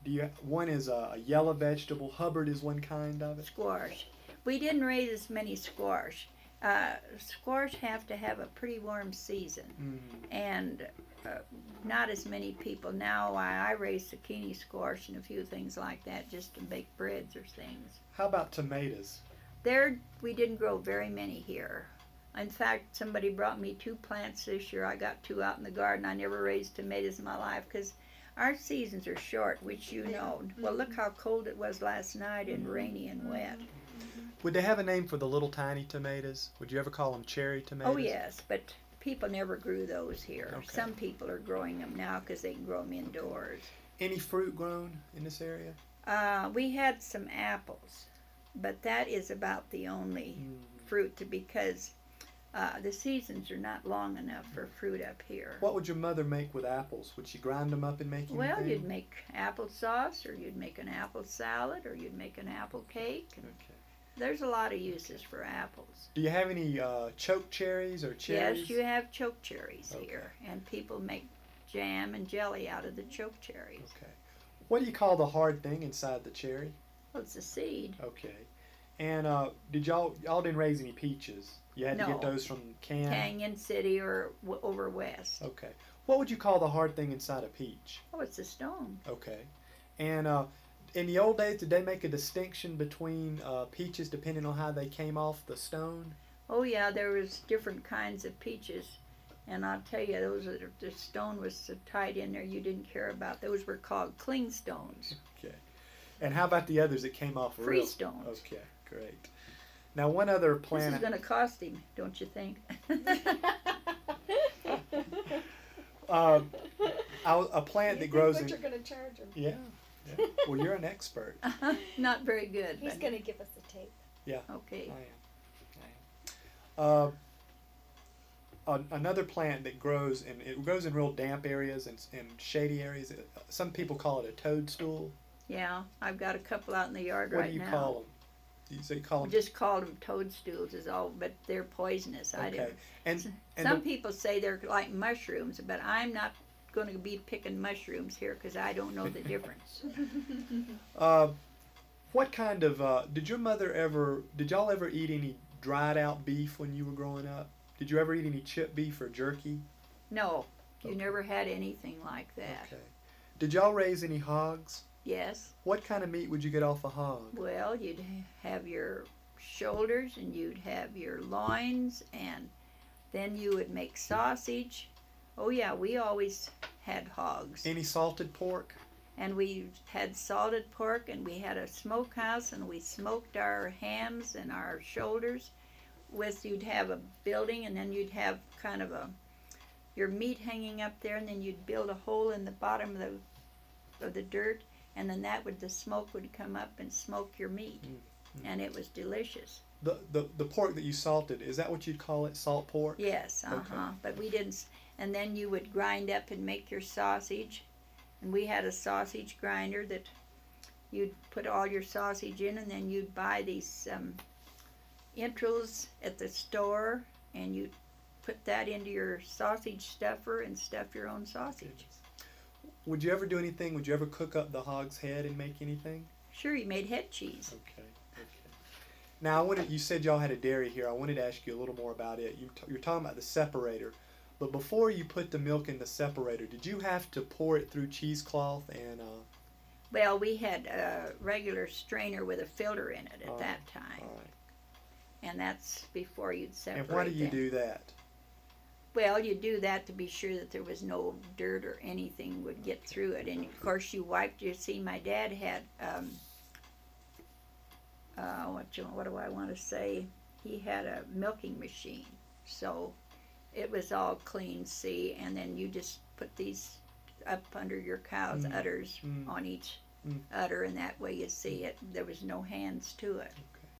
One is a yellow vegetable. Hubbard is one kind of it. Squash. We didn't raise as many squash. Squash have to have a pretty warm season, and not as many people. Now I raise zucchini squash and a few things like that just to bake breads or things. How about tomatoes? There, we didn't grow very many here. In fact, somebody brought me 2 plants this year. I got 2 out in the garden. I never raised tomatoes in my life because our seasons are short, which you know. Well, look how cold it was last night and rainy and wet. Would they have a name for the little tiny tomatoes? Would you ever call them cherry tomatoes? Oh, yes, but people never grew those here. Okay. Some people are growing them now because they can grow them indoors. Any fruit grown in this area? We had some apples, but that is about the only fruit because the seasons are not long enough for fruit up here. What would your mother make with apples? Would she grind them up and make anything? Well, you'd make applesauce, or you'd make an apple salad, or you'd make an apple cake. Okay. There's a lot of uses for apples. Do you have any choke cherries or cherries? Yes, you have choke cherries Okay. here, and people make jam and jelly out of the choke cherries. Okay. What do you call the hard thing inside the cherry? Well, it's a seed. Okay. And did y'all didn't raise any peaches? You had to get those from Canyon City or over west. Okay. What would you call the hard thing inside a peach? Oh, it's a stone. Okay. And in the old days, did they make a distinction between peaches depending on how they came off the stone? Oh yeah, there was different kinds of peaches, and I'll tell you, the stone was so tight in there you didn't care about. Those were called clingstones. Okay. And how about the others that came off real? Freestones. Okay, great. Now one other plant. This is going to cost him, don't you think? A plant that grows what in. you're going to charge him. Yeah. Well, you're an expert. Not very good. He's but going to give us the tape. Okay. I am. Another plant that grows in real damp areas and shady areas. Some people call it a toadstool. Yeah, I've got a couple out in the yard What right do you now. call them? You call them? Just called them toadstools is all, but they're poisonous. I Okay. don't. And Some people say they're like mushrooms, but I'm not going to be picking mushrooms here because I don't know the difference. what kind of did y'all ever eat any dried out beef when you were growing up? Did you ever eat any chipped beef or jerky? No, you Okay. never had anything like that. Okay. Did y'all raise any hogs? Yes. What kind of meat would you get off a hog? Well, you'd have your shoulders and you'd have your loins, and then you would make sausage. Oh yeah, we always had hogs. Any salted pork? And we had salted pork, and we had a smokehouse, and we smoked our hams and our shoulders. You'd have a building, and then you'd have kind of your meat hanging up there, and then you'd build a hole in the bottom of the dirt, and then the smoke would come up and smoke your meat, and it was delicious. The pork that you salted, is that what you'd call it, salt pork? Yes, Okay. But we didn't. And then you would grind up and make your sausage, and we had a sausage grinder that you'd put all your sausage in, and then you'd buy these entrails at the store, and you'd put that into your sausage stuffer and stuff your own sausage. Would you ever do anything? Would you ever cook up the hog's head and make anything? Sure, you made head cheese. Okay. Now, you said y'all had a dairy here. I wanted to ask you a little more about it. You're talking about the separator. But before you put the milk in the separator, did you have to pour it through cheesecloth and... Well, we had a regular strainer with a filter in it at that time. All right. And that's before you'd separate And why do you them. do that? Well, you do that to be sure that there was no dirt or anything would get through it. And of course you wiped, you see my dad had, what do I want to say? He had a milking machine. So it was all clean, see, and then you just put these up under your cow's udders on each udder, and that way you see it. There was no hands to it. Okay.